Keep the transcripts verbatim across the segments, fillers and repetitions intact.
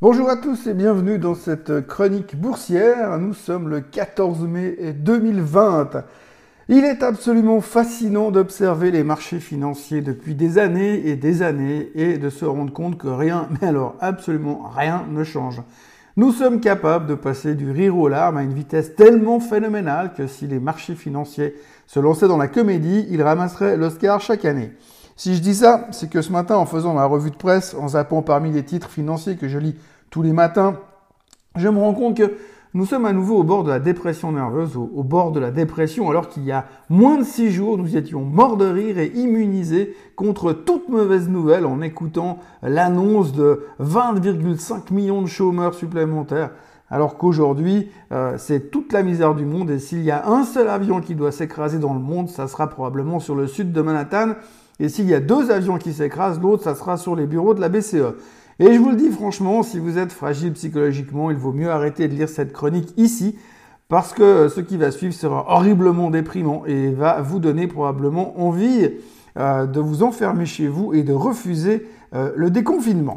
Bonjour à tous et bienvenue dans cette chronique boursière. Nous sommes le quatorze mai deux mille vingt. Il est absolument fascinant d'observer les marchés financiers depuis des années et des années et de se rendre compte que rien, mais alors absolument rien ne change. Nous sommes capables de passer du rire aux larmes à une vitesse tellement phénoménale que si les marchés financiers se lançaient dans la comédie, ils ramasseraient l'Oscar chaque année. Si je dis ça, c'est que ce matin, en faisant ma revue de presse, en zappant parmi les titres financiers que je lis tous les matins, je me rends compte que nous sommes à nouveau au bord de la dépression nerveuse, au, au bord de la dépression, alors qu'il y a moins de six jours, nous étions morts de rire et immunisés contre toute mauvaise nouvelle en écoutant l'annonce de vingt virgule cinq millions de chômeurs supplémentaires. Alors qu'aujourd'hui, euh, c'est toute la misère du monde et s'il y a un seul avion qui doit s'écraser dans le monde, ça sera probablement sur le sud de Manhattan. Et s'il y a deux avions qui s'écrasent, l'autre, ça sera sur les bureaux de la B C E. Et je vous le dis franchement, si vous êtes fragile psychologiquement, il vaut mieux arrêter de lire cette chronique ici, parce que ce qui va suivre sera horriblement déprimant et va vous donner probablement envie euh, de vous enfermer chez vous et de refuser euh, le déconfinement.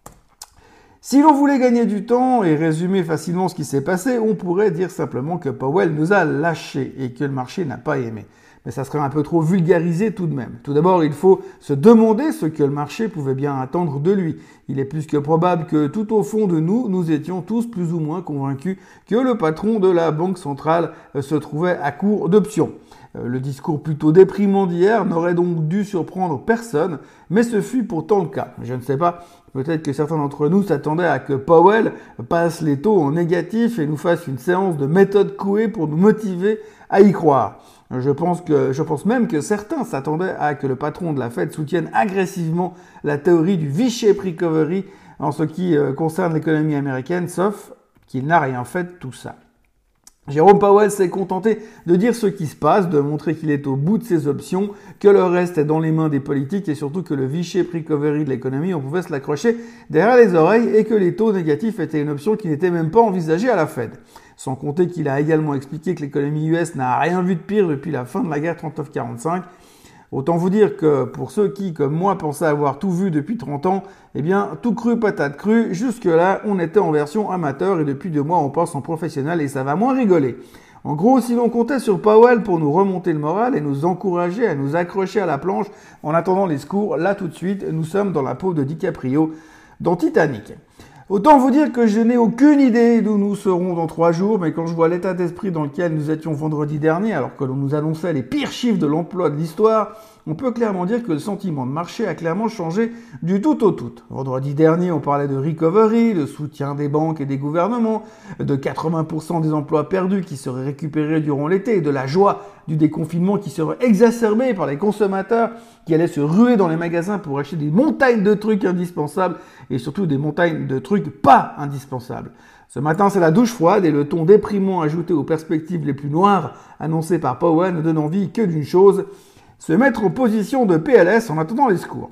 Si l'on voulait gagner du temps et résumer facilement ce qui s'est passé, on pourrait dire simplement que Powell nous a lâchés et que le marché n'a pas aimé. Mais ça serait un peu trop vulgarisé tout de même. Tout d'abord, il faut se demander ce que le marché pouvait bien attendre de lui. Il est plus que probable que tout au fond de nous, nous étions tous plus ou moins convaincus que le patron de la Banque centrale se trouvait à court d'options. Le discours plutôt déprimant d'hier n'aurait donc dû surprendre personne, mais ce fut pourtant le cas. Je ne sais pas, peut-être que certains d'entre nous s'attendaient à que Powell passe les taux en négatif et nous fasse une séance de méthode Coué pour nous motiver à y croire. Je pense que, je pense même que certains s'attendaient à que le patron de la Fed soutienne agressivement la théorie du V-shape recovery en ce qui concerne l'économie américaine, sauf qu'il n'a rien fait de tout ça. Jérôme Powell s'est contenté de dire ce qui se passe, de montrer qu'il est au bout de ses options, que le reste est dans les mains des politiques et surtout que le V-shape recovery de l'économie, on pouvait se l'accrocher derrière les oreilles et que les taux négatifs étaient une option qui n'était même pas envisagée à la Fed. Sans compter qu'il a également expliqué que l'économie U S n'a rien vu de pire depuis la fin de la guerre trente-neuf quarante-cinq. Autant vous dire que pour ceux qui, comme moi, pensaient avoir tout vu depuis trente ans, eh bien, tout cru, patate crue, jusque-là, on était en version amateur et depuis deux mois, on passe en professionnel et ça va moins rigoler. En gros, si l'on comptait sur Powell pour nous remonter le moral et nous encourager à nous accrocher à la planche en attendant les secours, là tout de suite, nous sommes dans la peau de DiCaprio dans Titanic. Autant vous dire que je n'ai aucune idée d'où nous serons dans trois jours, mais quand je vois l'état d'esprit dans lequel nous étions vendredi dernier, alors que l'on nous annonçait les pires chiffres de l'emploi de l'histoire, on peut clairement dire que le sentiment de marché a clairement changé du tout au tout. Vendredi dernier, on parlait de recovery, de soutien des banques et des gouvernements, de quatre-vingts pour cent des emplois perdus qui seraient récupérés durant l'été, de la joie du déconfinement qui serait exacerbée par les consommateurs qui allaient se ruer dans les magasins pour acheter des montagnes de trucs indispensables et surtout des montagnes de trucs pas indispensables. Ce matin, c'est la douche froide et le ton déprimant ajouté aux perspectives les plus noires annoncées par Powell ne donne envie que d'une chose, se mettre en position de P L S en attendant les secours.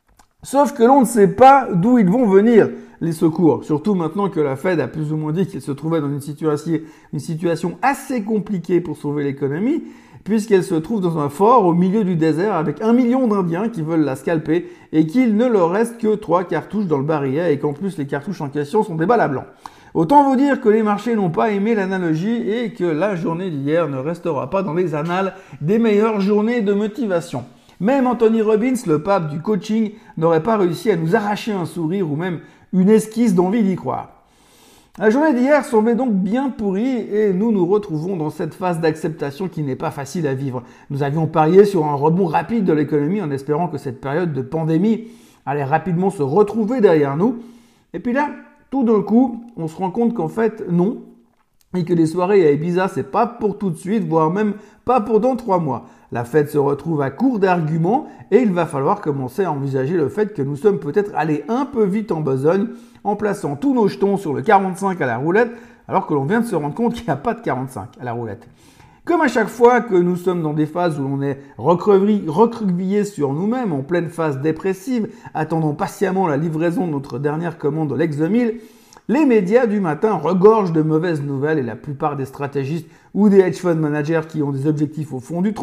Sauf que l'on ne sait pas d'où ils vont venir, les secours. Surtout maintenant que la Fed a plus ou moins dit qu'elle se trouvait dans une situation, une situation assez compliquée pour sauver l'économie, puisqu'elle se trouve dans un fort au milieu du désert avec un million d'Indiens qui veulent la scalper et qu'il ne leur reste que trois cartouches dans le barillet et qu'en plus les cartouches en question sont des balles à blanc. Autant vous dire que les marchés n'ont pas aimé l'analogie et que la journée d'hier ne restera pas dans les annales des meilleures journées de motivation. Même Anthony Robbins, le pape du coaching, n'aurait pas réussi à nous arracher un sourire ou même une esquisse d'envie d'y croire. La journée d'hier semblait donc bien pourrie et nous nous retrouvons dans cette phase d'acceptation qui n'est pas facile à vivre. Nous avions parié sur un rebond rapide de l'économie en espérant que cette période de pandémie allait rapidement se retrouver derrière nous. Et puis là, tout d'un coup, on se rend compte qu'en fait, non. Et que les soirées à Ibiza, c'est pas pour tout de suite, voire même pas pour dans trois mois. La Fed se retrouve à court d'arguments et il va falloir commencer à envisager le fait que nous sommes peut-être allés un peu vite en besogne en plaçant tous nos jetons sur le quarante-cinq à la roulette alors que l'on vient de se rendre compte qu'il n'y a pas de quarante-cinq à la roulette. Comme à chaque fois que nous sommes dans des phases où l'on est recroquevillé sur nous-mêmes, en pleine phase dépressive, attendant patiemment la livraison de notre dernière commande de l'X deux mille, les médias du matin regorgent de mauvaises nouvelles et la plupart des stratégistes ou des hedge fund managers qui ont des objectifs au fond du trou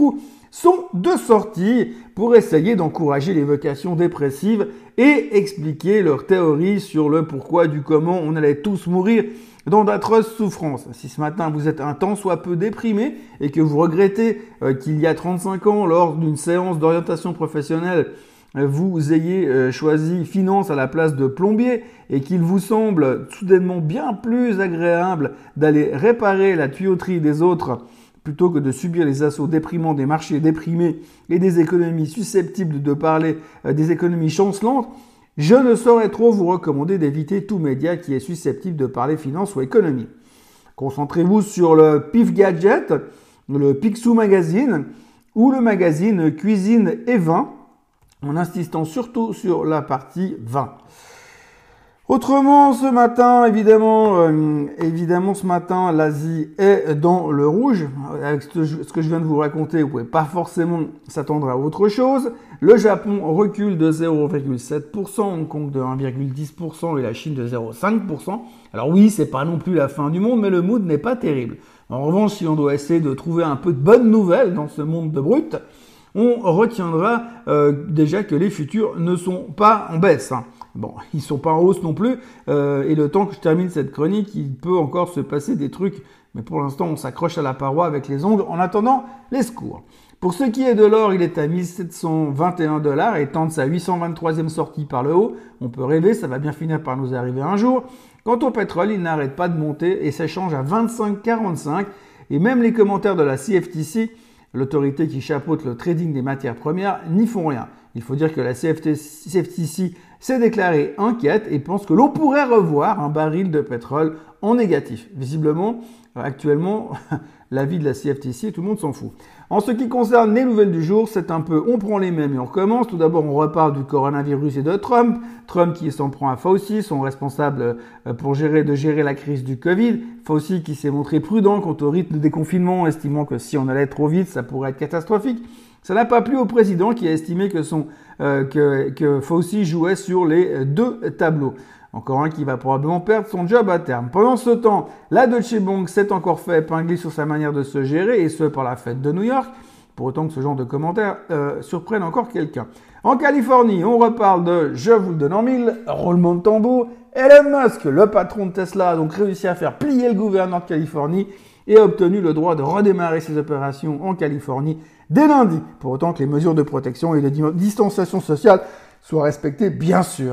sont de sortie pour essayer d'encourager les vocations dépressives et expliquer leur théorie sur le pourquoi du comment on allait tous mourir dans d'atroces souffrances. Si ce matin vous êtes un tant soit peu déprimé et que vous regrettez euh, qu'il y a trente-cinq ans, lors d'une séance d'orientation professionnelle, euh, vous ayez euh, choisi finance à la place de plombier et qu'il vous semble soudainement bien plus agréable d'aller réparer la tuyauterie des autres plutôt que de subir les assauts déprimants des marchés déprimés et des économies susceptibles de parler euh, des économies chancelantes, je ne saurais trop vous recommander d'éviter tout média qui est susceptible de parler finance ou économie. Concentrez-vous sur le Pif Gadget, le Picsou Magazine ou le magazine Cuisine et Vin, en insistant surtout sur la partie vin. Autrement, ce matin, évidemment, euh, évidemment, ce matin, l'Asie est dans le rouge. Avec ce, ce que je viens de vous raconter, vous pouvez pas forcément s'attendre à autre chose. Le Japon recule de zéro virgule sept pour cent, Hong Kong de un virgule dix pour cent et la Chine de zéro virgule cinq pour cent. Alors oui, c'est pas non plus la fin du monde, mais le mood n'est pas terrible. En revanche, si on doit essayer de trouver un peu de bonnes nouvelles dans ce monde de brut, on retiendra euh, déjà que les futurs ne sont pas en baisse. Hein. Bon, ils sont pas en hausse non plus, euh, et le temps que je termine cette chronique, il peut encore se passer des trucs, mais pour l'instant, on s'accroche à la paroi avec les ongles en attendant les secours. Pour ce qui est de l'or, il est à mille sept cent vingt et un dollars et tente sa huit cent vingt-troisième sortie par le haut. On peut rêver, ça va bien finir par nous arriver un jour. Quant au pétrole, il n'arrête pas de monter et s'échange à vingt-cinq virgule quarante-cinq, et même les commentaires de la C F T C, l'autorité qui chapeaute le trading des matières premières, n'y font rien. Il faut dire que la C F T C s'est déclarée inquiète et pense que l'on pourrait revoir un baril de pétrole en négatif. Visiblement, actuellement, l'avis de la C F T C, tout le monde s'en fout. En ce qui concerne les nouvelles du jour, c'est un peu on prend les mêmes et on recommence. Tout d'abord, on reparle du coronavirus et de Trump. Trump qui s'en prend à Fauci, son responsable pour gérer, de gérer la crise du Covid. Fauci qui s'est montré prudent quant au rythme de déconfinement, estimant que si on allait trop vite, ça pourrait être catastrophique. Ça n'a pas plu au président qui a estimé que, son, euh, que, que Fauci jouait sur les deux tableaux. Encore un qui va probablement perdre son job à terme. Pendant ce temps, la Deutsche Bank s'est encore fait épingler sur sa manière de se gérer, et ce par la fête de New York, pour autant que ce genre de commentaires euh, surprenne encore quelqu'un. En Californie, on reparle de, je vous le donne en mille, roulement de tambour. Elon Musk, le patron de Tesla, a donc réussi à faire plier le gouverneur de Californie et a obtenu le droit de redémarrer ses opérations en Californie dès lundi, pour autant que les mesures de protection et de distanciation sociale soient respectées, bien sûr.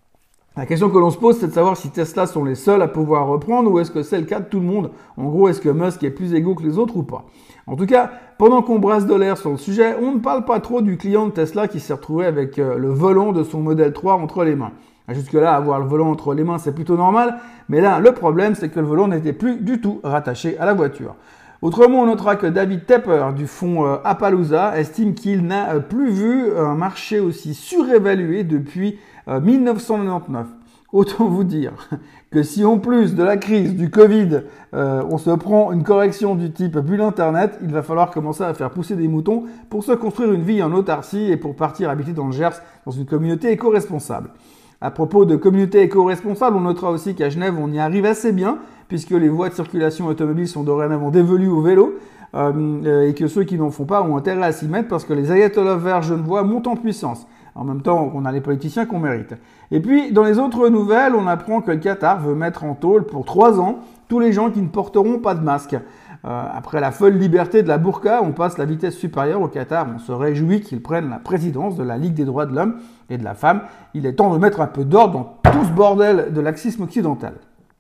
La question que l'on se pose, c'est de savoir si Tesla sont les seuls à pouvoir reprendre ou est-ce que c'est le cas de tout le monde. En gros, est-ce que Musk est plus égaux que les autres ou pas? En tout cas, pendant qu'on brasse de l'air sur le sujet, on ne parle pas trop du client de Tesla qui s'est retrouvé avec le volant de son modèle trois entre les mains. Jusque-là, avoir le volant entre les mains, c'est plutôt normal, mais là, le problème, c'est que le volant n'était plus du tout rattaché à la voiture. Autrement, on notera que David Tepper du fonds euh, Appaloosa estime qu'il n'a euh, plus vu un marché aussi surévalué depuis euh, mille neuf cent quatre-vingt-dix-neuf. Autant vous dire que si en plus de la crise du Covid, euh, on se prend une correction du type bulle Internet, il va falloir commencer à faire pousser des moutons pour se construire une vie en autarcie et pour partir habiter dans le Gers dans une communauté éco-responsable. À propos de communauté éco-responsable, on notera aussi qu'à Genève, on y arrive assez bien, puisque les voies de circulation automobile sont dorénavant dévolues au vélo, euh, et que ceux qui n'en font pas ont intérêt à s'y mettre parce que les ayatollahs verts genevois montent en puissance. En même temps, on a les politiciens qu'on mérite. Et puis, dans les autres nouvelles, on apprend que le Qatar veut mettre en tôle pour trois ans tous les gens qui ne porteront pas de masque. Euh, après la folle liberté de la burqa, on passe la vitesse supérieure au Qatar. On se réjouit qu'ils prennent la présidence de la Ligue des droits de l'homme et de la femme. Il est temps de mettre un peu d'ordre dans tout ce bordel de laxisme occidental.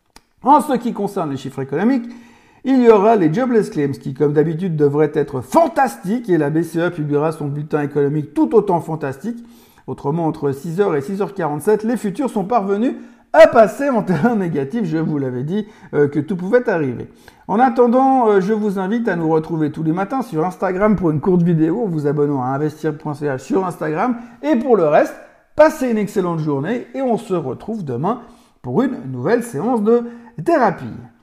En ce qui concerne les chiffres économiques, il y aura les jobless claims qui, comme d'habitude, devraient être fantastiques et la B C E publiera son bulletin économique tout autant fantastique. Autrement, entre six heures et six heures quarante-sept, les futurs sont parvenus à passer en terrain négatif. Je vous l'avais dit euh, que tout pouvait arriver. En attendant, euh, je vous invite à nous retrouver tous les matins sur Instagram pour une courte vidéo en vous abonnant à investir point c h sur Instagram. Et pour le reste, passez une excellente journée et on se retrouve demain pour une nouvelle séance de thérapie.